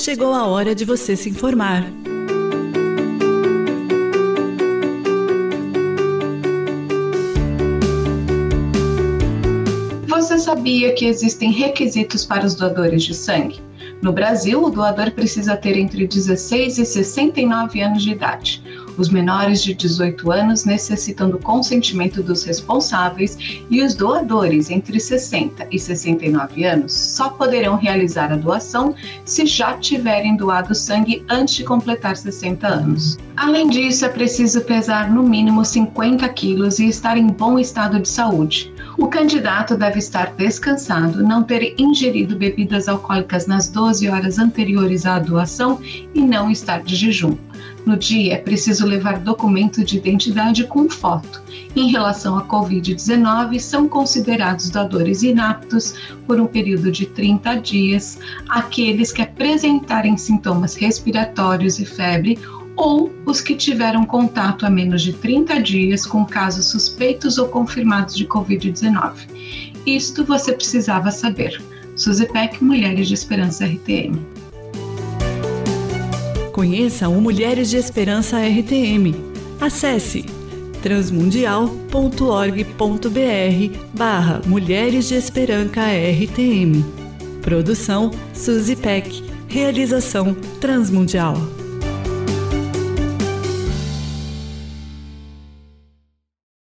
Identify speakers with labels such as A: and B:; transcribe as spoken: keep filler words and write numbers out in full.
A: chegou a hora de você se informar.
B: Você sabia que existem requisitos para os doadores de sangue? No Brasil, o doador precisa ter entre dezesseis e sessenta e nove anos de idade. Os menores de dezoito anos necessitam do consentimento dos responsáveis e os doadores entre sessenta e sessenta e nove anos só poderão realizar a doação se já tiverem doado sangue antes de completar sessenta anos. Além disso, é preciso pesar no mínimo cinquenta quilos e estar em bom estado de saúde. O candidato deve estar descansado, não ter ingerido bebidas alcoólicas nas doze horas anteriores à doação e não estar de jejum. No dia, é preciso levar documento de identidade com foto. Em relação à covid dezenove, são considerados doadores inaptos por um período de trinta dias aqueles que apresentarem sintomas respiratórios e febre ou os que tiveram contato há menos de trinta dias com casos suspeitos ou confirmados de covid dezenove. Isto você precisava saber. Suzipec Mulheres de Esperança R T M.
A: Conheça o Mulheres de Esperança R T M. Acesse transmundial ponto org ponto br barra Mulheres de Esperança R T M. Produção Suzipec. Realização Transmundial.